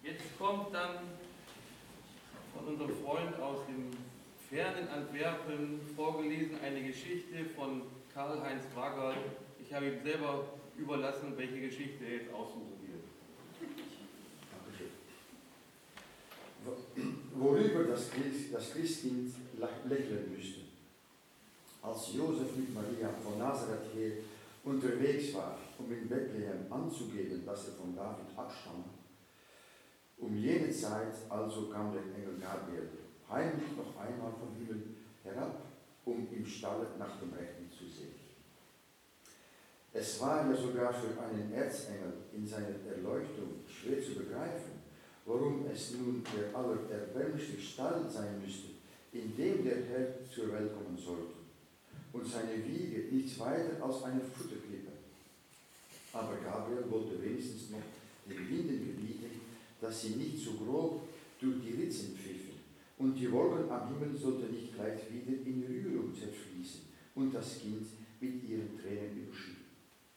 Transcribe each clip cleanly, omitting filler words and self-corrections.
Jetzt kommt dann von unserem Freund aus dem fernen Antwerpen vorgelesen eine Geschichte von Karl-Heinz Wagert. Ich habe ihm selber überlassen, welche Geschichte er jetzt aussuchen wird. Worüber das Christkind lächeln müsste. Als Josef mit Maria von Nazareth her unterwegs war, um in Bethlehem anzugeben, dass er von David abstammt, um jene Zeit also kam der Engel Gabriel heimlich noch einmal vom Himmel herab, um im Stall nach dem Rechten zu sehen. Es war ja sogar für einen Erzengel in seiner Erleuchtung schwer zu begreifen, warum es nun der allererbärmlichste Stall sein müsste, in dem der Herr zur Welt kommen sollte, und seine Wiege nichts weiter als eine Futterkrippe. Aber Gabriel wollte wenigstens noch den Winden gebieten, dass sie nicht so grob durch die Ritzen pfiffen, und die Wolken am Himmel sollten nicht gleich wieder in Rührung zerfließen und das Kind mit ihren Tränen überschütten.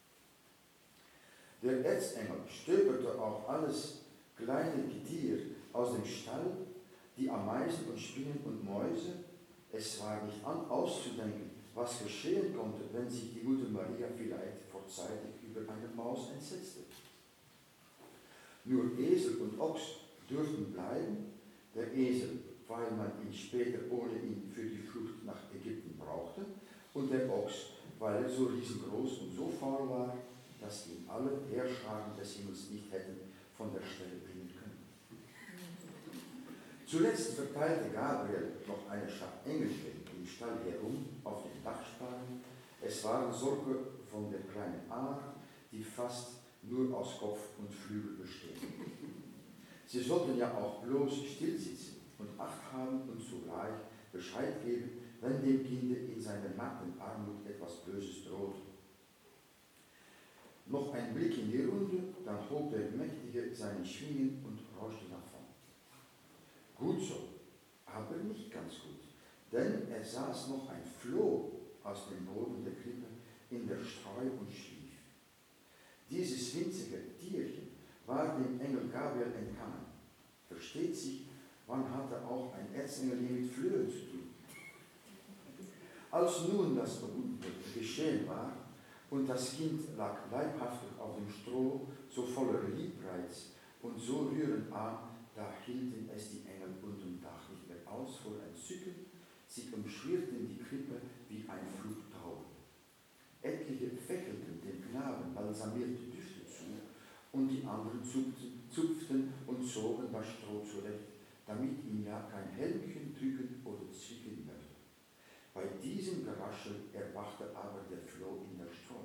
Der Erzengel stöberte auch alles kleine Getier aus dem Stall, die Ameisen und Spinnen und Mäuse. Es war nicht auszudenken, was geschehen konnte, wenn sich die Mutter Maria vielleicht vorzeitig über eine Maus entsetzte. Nur Esel und Ochs durften bleiben, der Esel, weil man ihn später ohne ihn für die Flucht nach Ägypten brauchte, und der Ochs, weil er so riesengroß und so faul war, dass ihn alle Heerscharen des Himmels nicht hätten von der Stelle bringen können. Zuletzt verteilte Gabriel noch eine Schar Engelchen im Stall herum auf den Dachsparren. Es waren solche von der kleinen Art, die fast nur aus Kopf und Flügel bestehen. Sie sollten ja auch bloß still sitzen und Acht haben und zugleich Bescheid geben, wenn dem Kinde in seiner nackten Armut etwas Böses droht. Noch ein Blick in die Runde, dann hob der Mächtige seinen Schwingen und rauschte davon. Gut so, aber nicht ganz gut, denn er saß noch ein Floh aus dem Boden der Krippe in der Streu und schlief. Dieses winzige Tierchen war dem Engel Gabriel entgangen. Versteht sich, wann hatte auch ein Erzengel mit Flöhen zu tun? Als nun das geschehen war und das Kind lag leibhaftig auf dem Stroh, so voller Liebreiz und so rührend an, da hielten es die Engel unterm Dach nicht mehr aus vor Entzücken, sie umschwirrten die Krippe wie ein Flugtaube. Etliche fächelten dem Knaben balsamierte Düfte zu, und die anderen zupften und zogen das Stroh zurecht, damit ihn ja kein Helmchen drücken oder zwicken möchte. Bei diesem Geraschel erwachte aber der Floh in der Streu.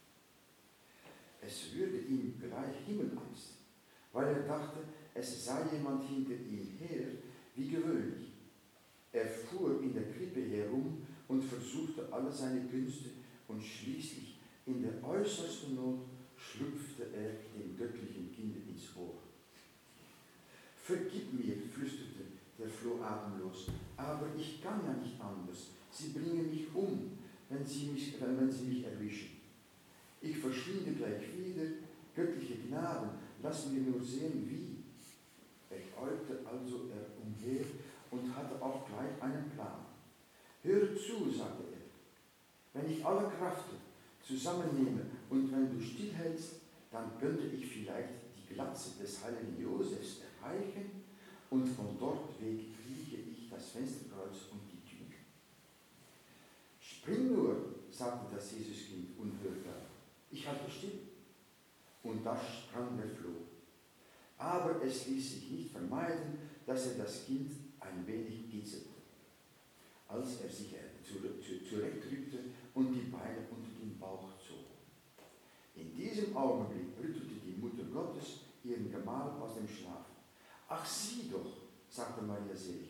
Es würde ihm gleich Himmelangst, weil er dachte, es sei jemand hinter ihm her, wie gewöhnlich. Er fuhr in der Krippe herum und versuchte alle seine Künste, und schließlich in der äußersten Not schlüpfte er dem göttlichen Kind ins Ohr. Vergib mir, flüsterte der Floh atemlos, aber ich kann ja nicht anders. Sie bringen mich um, wenn sie mich erwischen. Ich verschwinde gleich wieder, göttliche Gnaden, lassen wir nur sehen, wie. Er äugte also umher und hatte auch gleich einen Plan. Höre zu, sagte er. Wenn ich alle Kraft zusammennehme und wenn du stillhältst, dann könnte ich vielleicht die Glatze des heiligen Josefs erreichen, und von dort weg kriege ich das Fensterkreuz und die Tür. Spring nur, sagte das Jesuskind unhörbar. Ich halte still. Und da sprang der Floh. Aber es ließ sich nicht vermeiden, dass er das Kind ein wenig kitzelte, als er sich zurechtrückte und die Beine unter den Bauch zog. In diesem Augenblick rüttelte die Mutter Gottes ihren Gemahl aus dem Schlaf. Ach, sieh doch, sagte Maria selig,